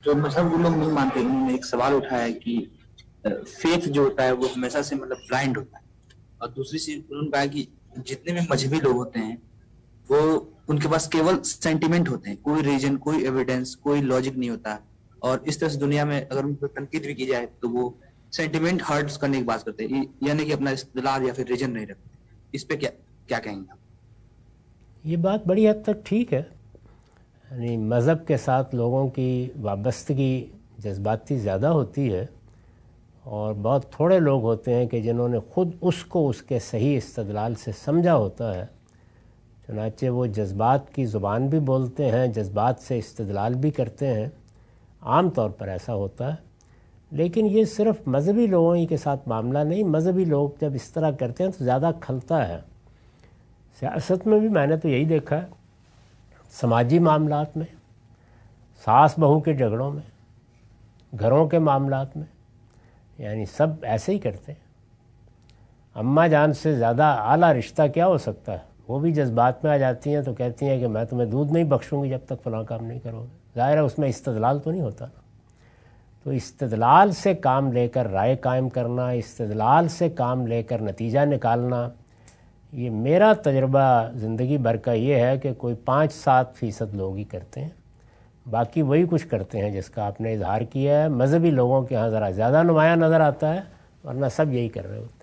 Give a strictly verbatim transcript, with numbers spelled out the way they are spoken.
جو مذہب وہ لوگ نہیں مانتے، انہوں نے ایک سوال اٹھایا ہے کہ فیتھ جو ہوتا ہے وہ ہمیشہ سے مطلب بلائنڈ ہوتا ہے، اور دوسری چیز انہوں نے کہا کہ جتنے بھی مذہبی لوگ ہوتے ہیں وہ ان کے پاس کیول سینٹیمنٹ ہوتے ہیں، کوئی ریجن، کوئی ایویڈنس، کوئی لاجک نہیں ہوتا، اور اس طرح سے دنیا میں اگر ان کو تنقید بھی کی جائے تو وہ سینٹیمنٹ ہرٹس کرنے کی بات کرتے ہیں، یعنی کہ اپنا استدلال یا پھر ریجن نہیں رکھتے۔ اس پہ کیا کیا کہیں گے آپ؟ یہ بات بڑی حد تک ٹھیک ہے، یعنی مذہب کے ساتھ لوگوں کی وابستگی جذباتی زیادہ ہوتی ہے، اور بہت تھوڑے لوگ ہوتے ہیں کہ جنہوں نے خود اس کو اس کے صحیح استدلال سے سمجھا ہوتا ہے، چنانچہ وہ جذبات کی زبان بھی بولتے ہیں، جذبات سے استدلال بھی کرتے ہیں، عام طور پر ایسا ہوتا ہے۔ لیکن یہ صرف مذہبی لوگوں ہی کے ساتھ معاملہ نہیں، مذہبی لوگ جب اس طرح کرتے ہیں تو زیادہ کھلتا ہے۔ سیاست میں بھی میں نے تو یہی دیکھا ہے، سماجی معاملات میں، ساس بہو کے جھگڑوں میں، گھروں کے معاملات میں، یعنی سب ایسے ہی کرتے ہیں۔ اماں جان سے زیادہ اعلیٰ رشتہ کیا ہو سکتا ہے؟ وہ بھی جذبات میں آ جاتی ہیں تو کہتی ہیں کہ میں تمہیں دودھ نہیں بخشوں گی جب تک فلاں کام نہیں کرو گے۔ ظاہر ہے اس میں استدلال تو نہیں ہوتا نا۔ تو استدلال سے کام لے کر رائے قائم کرنا، استدلال سے کام لے کر نتیجہ نکالنا، یہ میرا تجربہ زندگی بھر کا یہ ہے کہ کوئی پانچ سات فیصد لوگ ہی کرتے ہیں، باقی وہی کچھ کرتے ہیں جس کا آپ نے اظہار کیا ہے۔ مذہبی لوگوں کے ہاں ذرا زیادہ نمایاں نظر آتا ہے، ورنہ سب یہی کر رہے ہوتے ہیں۔